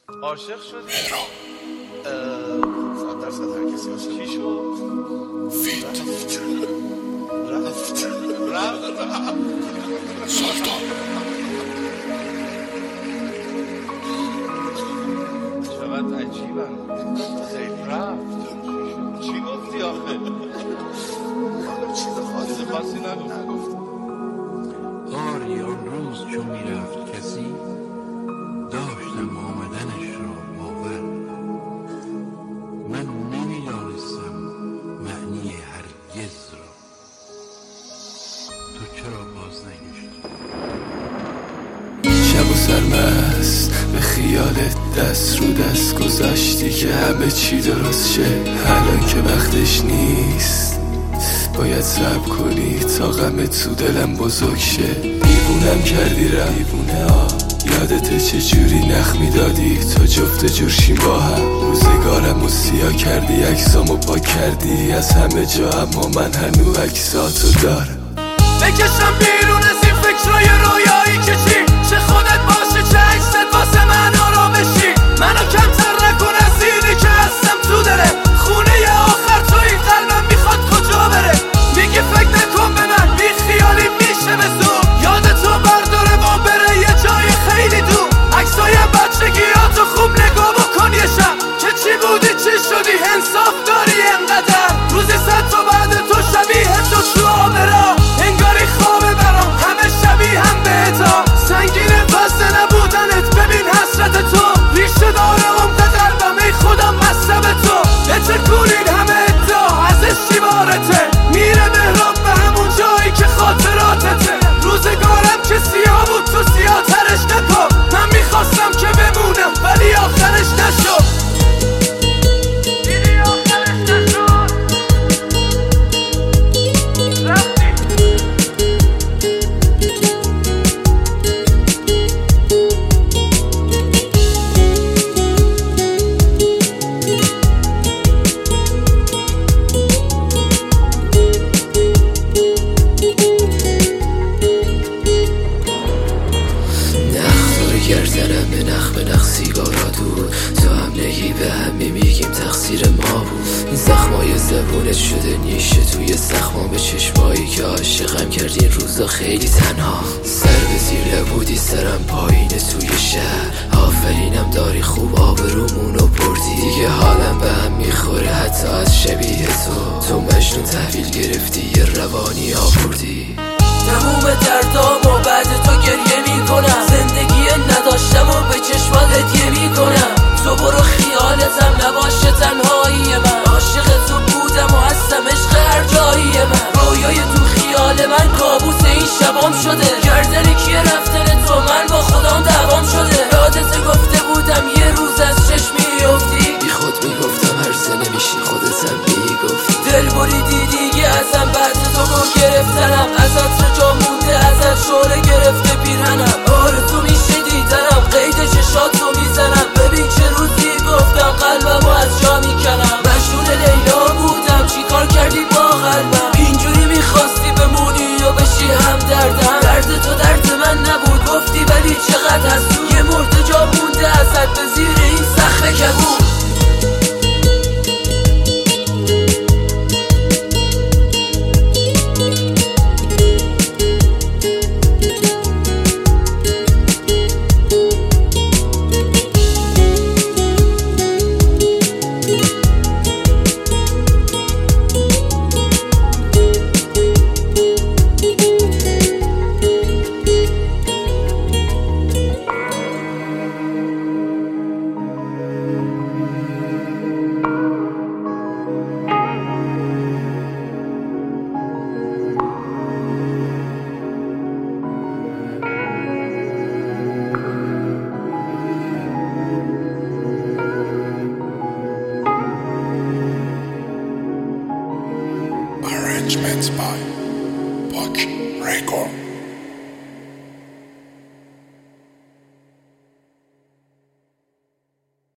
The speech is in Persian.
عاشق شدی؟ مهران 100% هر کسی عاشق چی شد؟ رفت سلطان چقدر عجیبم خیلی رفت چی گفتی آخه؟ چیز خاصی نگفت. آری آن روز چون میرفت کسی داشتم آمدنش را باور. من نمیدانستم معنی هرگز را. تو چرا باز نگشت؟ شب و سرمست به خیالت دست رو دست گذاشتی که همه چی درست شه. الان که وقتش نیست باید صبر کنی تا غم تو دلم بزرگ شه. دیوونم کردی دیوونه ها، یادت چجوری نخ میدادی تا جفت جورشیم با هم. روزگارم و سیاه کردی، عکسامو پاک کردی از همه جا، اما من هنو عکساتو دارم. بکشم بیرون از این فکرای رویایی که چی چه خودت باشه چه عکست واسه من آرامشی. منو کمتر نکن از اینی که هستم تو دله خونه آخر توی قلبم میخواد کجا بره. میگی فکر نکن به من بی خیالی میشه به زور، یاد تو برداره و بره یه جای خیلی دور. عکسای بچگیاتو خوب نگاه بکن یه شب که چی بودی چی شدی، انصاف داری انقدر روزی صد تا بعد تو شبیه تو آبرا. انگاری خوابه برام همه شبیه هم بهتا، سنگینه واسه نبودنت ببین حسرت تو ریشه داره عمق قلبم ای خدا مصب تو. بتکونین همه ادعا ازش شیوارته، میره مهراب به همون جایی که خاطراتته. روزگارم که سیاه بود تو سیاه ترش نکن، من میخواستم که بمونم ولی آخرش نشد. گردنم به نخ سیگارا دور، تو هم نگی به هم میگیم تقصیر ما بود. این زخمای زبونت شده نیشه توی زخما به چشمایی که عاشقم کردی. این روزا خیلی تنها سر به زیر بودی سرم پایینه توی شهر. آفرینم داری خوب آبرومونو بردی، دیگه حالم به هم میخوره حتی از شبیه تو مجنون تحویل گرفتی یه روانی آوردی. تموم دردامو بعد تو گریه میکنم، زندگی نداشتم و به چشمات هدیه میکنم. تو برو خیالتم نباشه تنهایی من، عاشق تو بودم و هستم عشق هر جایی من. رویای تو خیال من کابوس این شبام شده، گردن کیه رفتن تو من با خودم دوام شده. یادت گفته بودم یه روز از چشمی افتی، بی خود میگفتم هرزه نمیشی خودتم میگفتی. دل بریدی دیگه ازم بعد تو رو گرفتنم، ازت رجا مونده ازت شوره گرفته پیرهنم. آرزو میشه دیدنم قید چشاتو میزنم، ببین چه روزی گفتم قلبمو از جا میکنم. مجنون لیلا بودم چیکار کردی با قلبم، اینجوری میخواستی بمونی یا بشی هم دردم. درد تو درد من نبود گفتی ولی چقدر از تو، یه مرده جا مونده ازت به زیر این سقف کبود. Arrangements by Buck Record.